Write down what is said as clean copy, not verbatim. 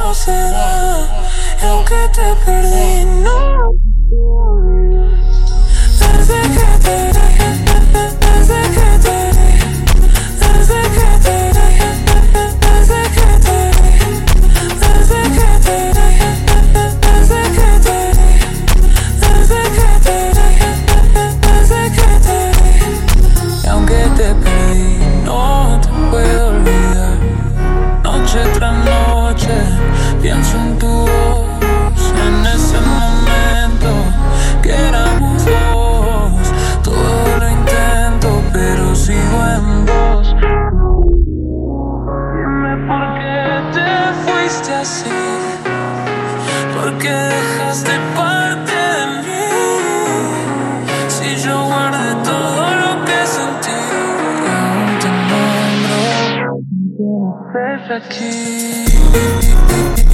no se da. Y aunque te perdí, no. Desde que te dejé, desde que te dejé, desde que te dejé, desde que te dejé, desde que te dejé, desde que te dejé, desde que te dejé, desde que te dejé. Y aunque te perdí, no te puedo olvidar. Noche tras noche pienso en tu voz, en ese momento que éramos dos. Todo lo intento, pero sigo en vos. Dime por qué te fuiste así, por qué dejaste parte de mí. Si yo guardé todo lo que sentí, aún te nombro, aquí.